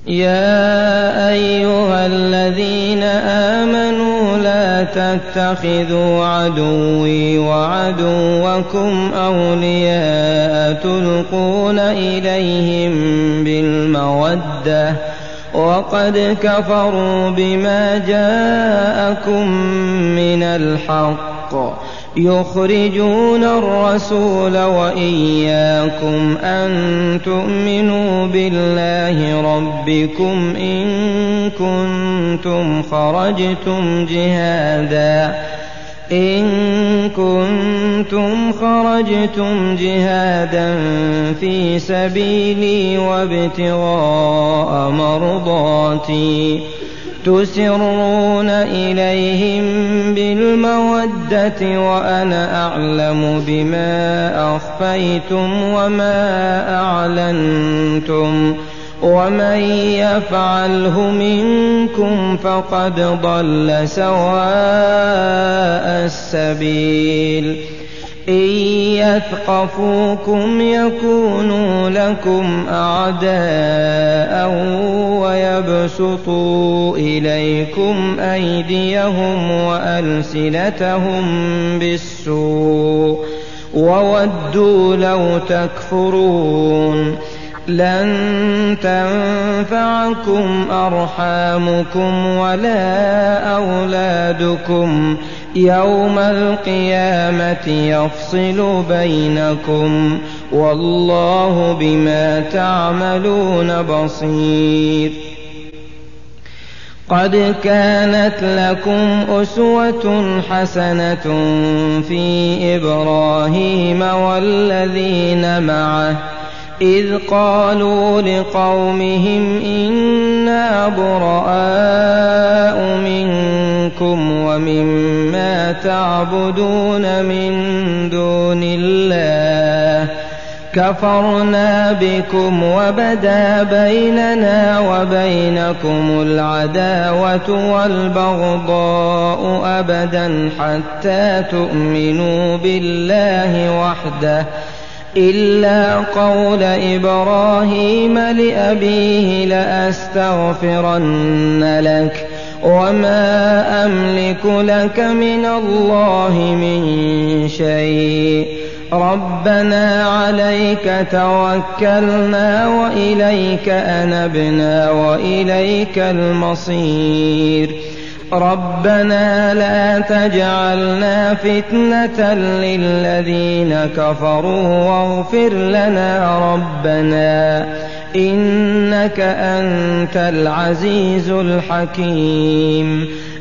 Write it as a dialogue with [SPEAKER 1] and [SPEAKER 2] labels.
[SPEAKER 1] يا أيها الذين آمنوا لا تتخذوا عدوي وعدوكم أولياء تلقون إليهم بالمودة وقد كفروا بما جاءكم من الحق يخرجون الرسول وإياكم أن تؤمنوا بالله ربكم إن كنتم خرجتم جهادا في سبيلي وابتغاء مرضاتي تسرون إليهم بالمودة وأنا أعلم بما أخفيتم وما أعلنتم ومن يفعله منكم فقد ضل سواء السبيل إن يثقفوكم يكونوا لكم أعداء ويبسطوا إليكم أيديهم وألسنتهم بالسوء وودوا لو تكفرون لن تنفعكم أرحامكم ولا أولادكم يوم القيامة يفصل بينكم والله بما تعملون بصير. قد كانت لكم أسوة حسنة في إبراهيم والذين معه إذ قالوا لقومهم إنا براء منكم ومما تعبدون من دون الله كفرنا بكم وبدا بيننا وبينكم العداوة والبغضاء أبدا حتى تؤمنوا بالله وحده إلا قول إبراهيم لأبيه لأستغفرن لك وما أملك لك من الله من شيء ربنا عليك توكلنا وإليك أنبنا وإليك المصير ربنا لا تجعلنا فتنة للذين كفروا واغفر لنا ربنا إنك أنت العزيز الحكيم.